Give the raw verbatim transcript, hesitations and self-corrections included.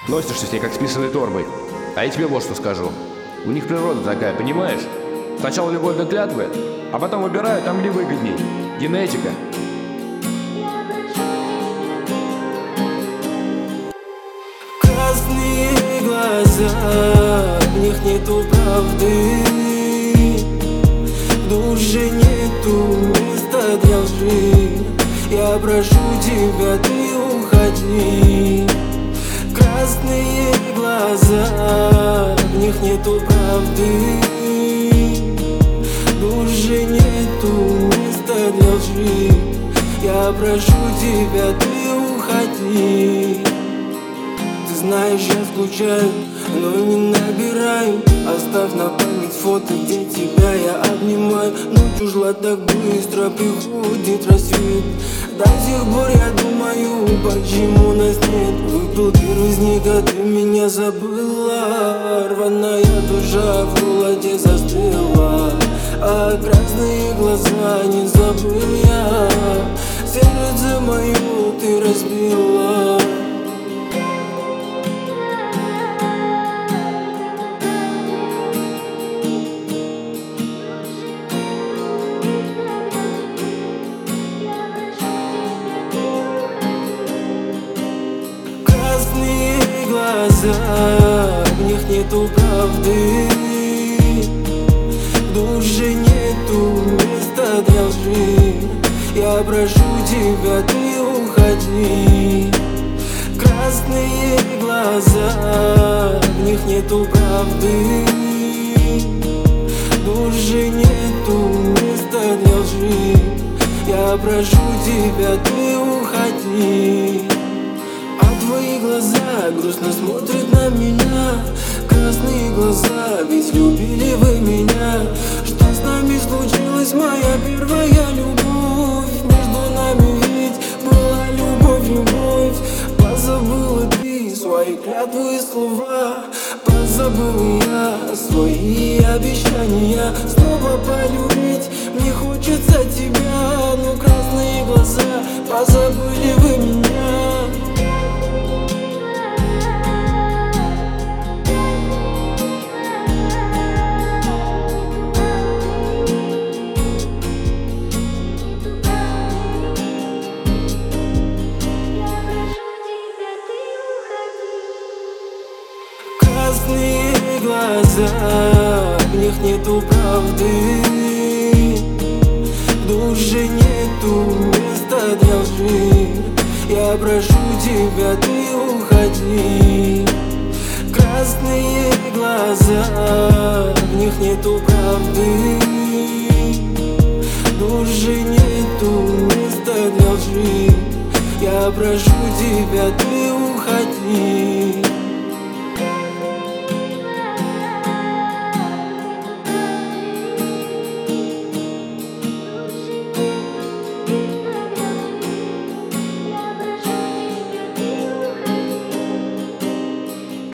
Носишься с ней как с писаной торбой. А я тебе вот что скажу. У них природа такая, понимаешь? Сначала любовь до клятвы, а потом выбирают, там где выгодней. Генетика. Красные глаза, в них нету правды, в душе нету места для лжи. Я прошу тебя, ты уходи. Красные глаза, в них нету правды, в душе нету места для лжи. Я прошу тебя, ты уходи. Знаешь, я скучаю, но не набираю. Оставь на память фото, где тебя я обнимаю. Ночь ушла так быстро, приходит рассвет. До сих пор я думаю, почему нас нет. Выпил первый снег, а ты меня забыла. Рваная душа в холоде застыла, а красные глаза не забыл я. Сердце мое ты разбила. Красные глаза, в них нету правды, в душе нету места для лжи. Я прошу тебя, ты уходи. Красные глаза, в них нету правды, в душе нету места для лжи. Я прошу тебя, ты уходи. Твои глаза грустно смотрят на меня. Красные глаза, ведь любили вы меня. Что с нами случилось, моя первая любовь? Между нами ведь была любовь, любовь. Позабыла ты свои клятвы и слова, позабыл я свои обещания. Снова полюбить мне хочется тебя, но красные глаза, позабыли вы меня. Красные глаза, в них нету правды, в душе нету места для лжи. Я прошу тебя, ты уходи. Красные глаза, в них нету правды, в душе нету места для лжи. Я прошу тебя, ты